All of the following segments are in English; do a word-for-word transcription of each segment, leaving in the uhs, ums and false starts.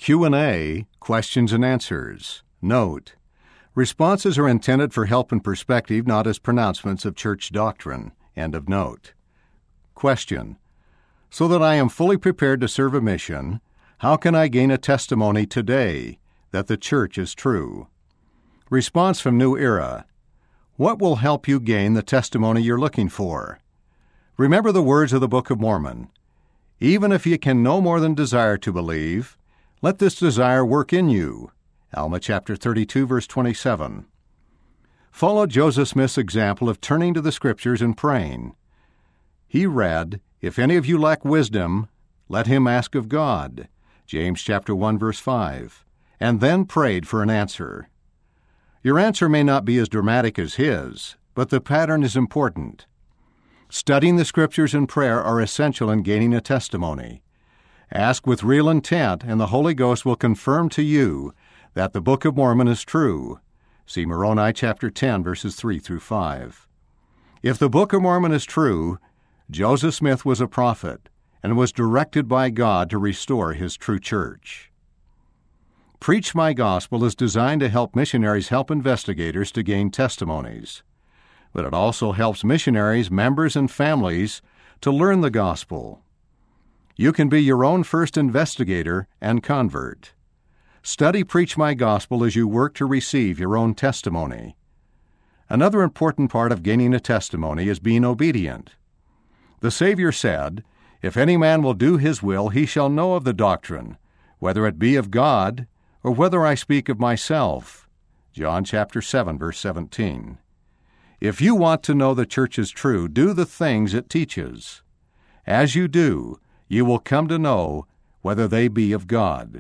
Q and A, questions and answers. Note: responses are intended for help and perspective, not as pronouncements of church doctrine. End of note. Question: so that I am fully prepared to serve a mission, how can I gain a testimony today that the church is true? Response from New Era: what will help you gain the testimony you're looking for? Remember the words of the Book of Mormon. Even if you can no more than desire to believe, let this desire work in you. Alma chapter thirty-two, verse twenty-seven. Follow Joseph Smith's example of turning to the Scriptures and praying. He read, "If any of you lack wisdom, let him ask of God," James chapter one, verse five, and then prayed for an answer. Your answer may not be as dramatic as his, but the pattern is important. Studying the Scriptures and prayer are essential in gaining a testimony. Ask with real intent, and the Holy Ghost will confirm to you that the Book of Mormon is true. See Moroni chapter ten, verses three through five. If the Book of Mormon is true, Joseph Smith was a prophet and was directed by God to restore his true church. Preach My Gospel is designed to help missionaries help investigators to gain testimonies. But it also helps missionaries, members, and families to learn the gospel. You can be your own first investigator and convert. Study Preach My Gospel as you work to receive your own testimony. Another important part of gaining a testimony is being obedient. The Savior said, "If any man will do his will, he shall know of the doctrine, whether it be of God or whether I speak of myself." John chapter seven, verse seventeen. If you want to know the church is true, do the things it teaches. As you do, you will come to know whether they be of God.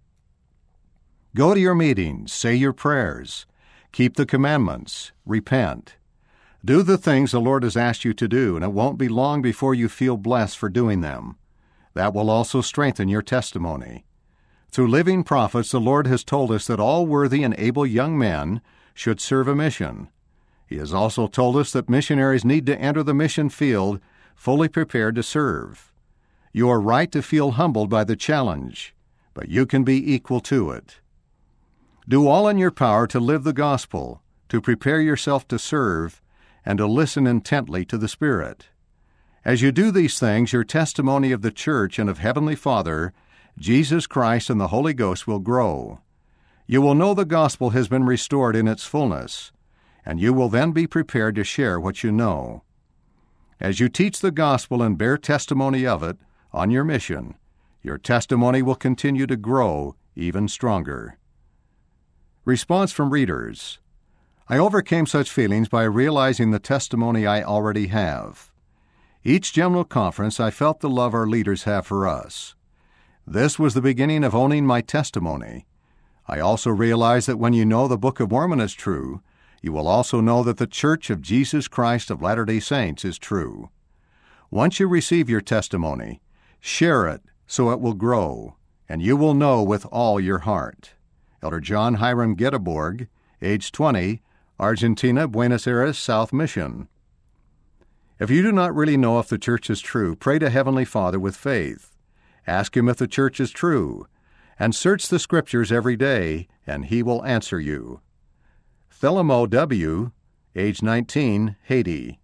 Go to your meetings, say your prayers, keep the commandments, repent. Do the things the Lord has asked you to do, and it won't be long before you feel blessed for doing them. That will also strengthen your testimony. Through living prophets, the Lord has told us that all worthy and able young men should serve a mission. He has also told us that missionaries need to enter the mission field fully prepared to serve. You are right to feel humbled by the challenge, but you can be equal to it. Do all in your power to live the gospel, to prepare yourself to serve, and to listen intently to the Spirit. As you do these things, your testimony of the church and of Heavenly Father, Jesus Christ, and the Holy Ghost will grow. You will know the gospel has been restored in its fullness, and you will then be prepared to share what you know. As you teach the gospel and bear testimony of it on your mission, your testimony will continue to grow even stronger. Response from readers: I overcame such feelings by realizing the testimony I already have. Each general conference, I felt the love our leaders have for us. This was the beginning of owning my testimony. I also realized that when you know the Book of Mormon is true, you will also know that the Church of Jesus Christ of Latter-day Saints is true. Once you receive your testimony, share it so it will grow, and you will know with all your heart. Elder John Hiram Getteborg, age twenty, Argentina, Buenos Aires, South Mission. If you do not really know if the church is true, pray to Heavenly Father with faith. Ask Him if the church is true, and search the Scriptures every day, and He will answer you. Thelemo W., age nineteen, Haiti.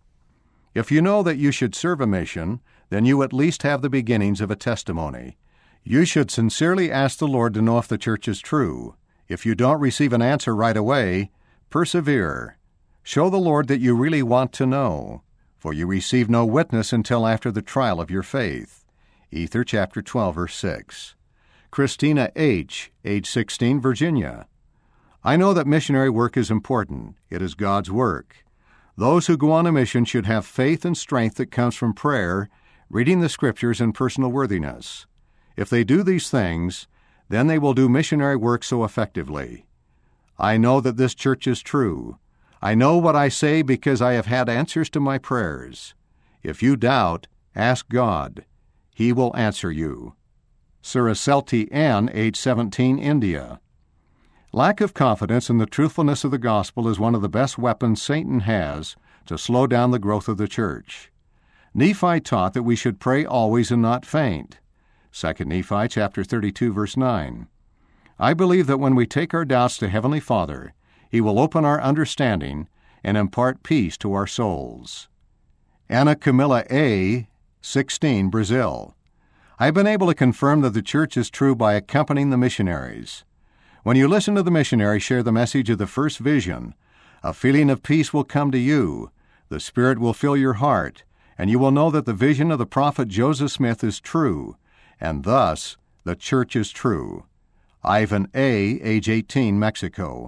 If you know that you should serve a mission, then you at least have the beginnings of a testimony. You should sincerely ask the Lord to know if the church is true. If you don't receive an answer right away, persevere. Show the Lord that you really want to know, for you receive no witness until after the trial of your faith. Ether chapter twelve, verse six. Christina H., age sixteen, Virginia. I know that missionary work is important. It is God's work. Those who go on a mission should have faith and strength that comes from prayer, reading the Scriptures, and personal worthiness. If they do these things, then they will do missionary work so effectively. I know that this church is true. I know what I say because I have had answers to my prayers. If you doubt, ask God. He will answer you. Saraselti N., age seventeen, India. Lack of confidence in the truthfulness of the gospel is one of the best weapons Satan has to slow down the growth of the church. Nephi taught that we should pray always and not faint. Second Nephi chapter thirty-two, verse nine. I believe that when we take our doubts to Heavenly Father, He will open our understanding and impart peace to our souls. Ana Camila A., sixteen, Brazil. I have been able to confirm that the church is true by accompanying the missionaries. When you listen to the missionary share the message of the first vision, a feeling of peace will come to you, the Spirit will fill your heart, and you will know that the vision of the prophet Joseph Smith is true, and thus the church is true. Ivan A., age eighteen, Mexico.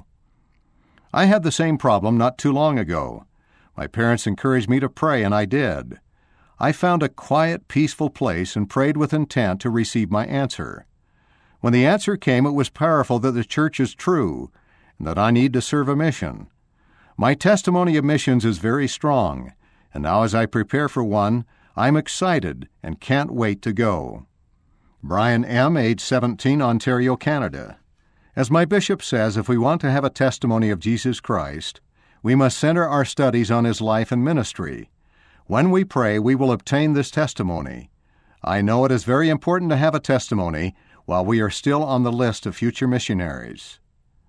I had the same problem not too long ago. My parents encouraged me to pray, and I did. I found a quiet, peaceful place and prayed with intent to receive my answer. When the answer came, it was powerful that the church is true and that I need to serve a mission. My testimony of missions is very strong, and now as I prepare for one, I'm excited and can't wait to go. Brian M., age seventeen, Ontario, Canada. As my bishop says, if we want to have a testimony of Jesus Christ, we must center our studies on His life and ministry. When we pray, we will obtain this testimony. I know it is very important to have a testimony while we are still on the list of future missionaries.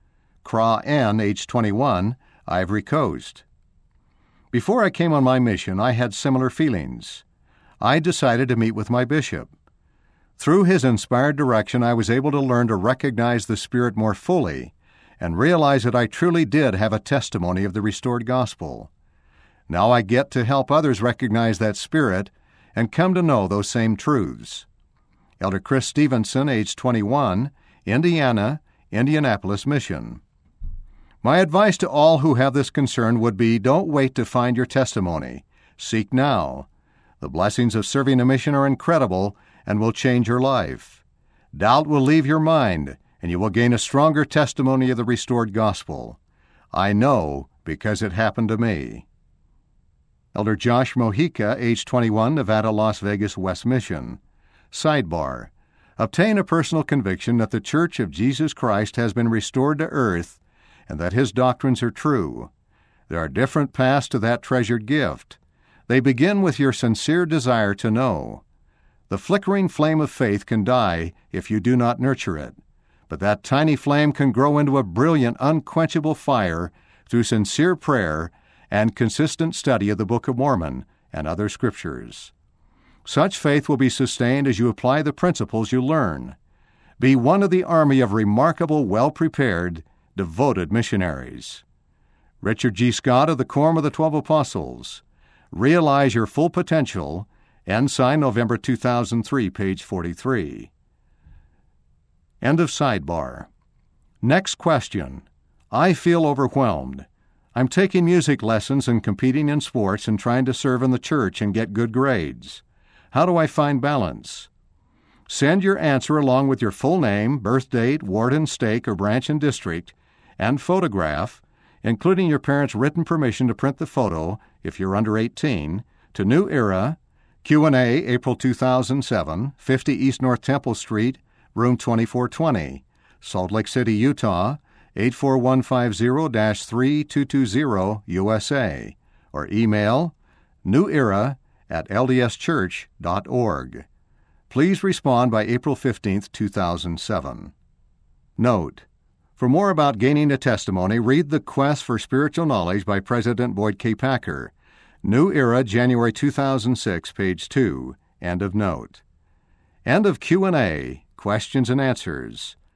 Kra N., age twenty-one, Ivory Coast. Before I came on my mission, I had similar feelings. I decided to meet with my bishop. Through his inspired direction, I was able to learn to recognize the Spirit more fully and realize that I truly did have a testimony of the restored gospel. Now I get to help others recognize that Spirit and come to know those same truths. Elder Chris Stevenson, age twenty-one, Indiana, Indianapolis Mission. My advice to all who have this concern would be, don't wait to find your testimony. Seek now. The blessings of serving a mission are incredible and will change your life. Doubt will leave your mind, and you will gain a stronger testimony of the restored gospel. I know because it happened to me. Elder Josh Mojica, age twenty-one, Nevada, Las Vegas, West Mission. Sidebar: obtain a personal conviction that the Church of Jesus Christ has been restored to earth and that His doctrines are true. There are different paths to that treasured gift. They begin with your sincere desire to know. The flickering flame of faith can die if you do not nurture it, but that tiny flame can grow into a brilliant, unquenchable fire through sincere prayer and consistent study of the Book of Mormon and other scriptures. Such faith will be sustained as you apply the principles you learn. Be one of the army of remarkable, well-prepared, devoted missionaries. Richard G. Scott of the Quorum of the Twelve Apostles. Realize your full potential. Ensign, November two thousand three, page forty-three. End of sidebar. Next question. I feel overwhelmed. I'm taking music lessons and competing in sports and trying to serve in the church and get good grades. How do I find balance? Send your answer along with your full name, birth date, ward and stake or branch and district, and photograph, including your parents' written permission to print the photo, if you're under eighteen, to New Era, Q and A, April two thousand seven, fifty East North Temple Street, room twenty-four twenty, Salt Lake City, Utah, eight four one five zero dash three two two zero, U S A, or email newera at l d s church dot org. Please respond by April fifteenth, two thousand seven. Note: for more about gaining a testimony, read The Quest for Spiritual Knowledge by President Boyd K. Packer. New Era, January two thousand six, page two. End of note. End of Q and A, questions and answers.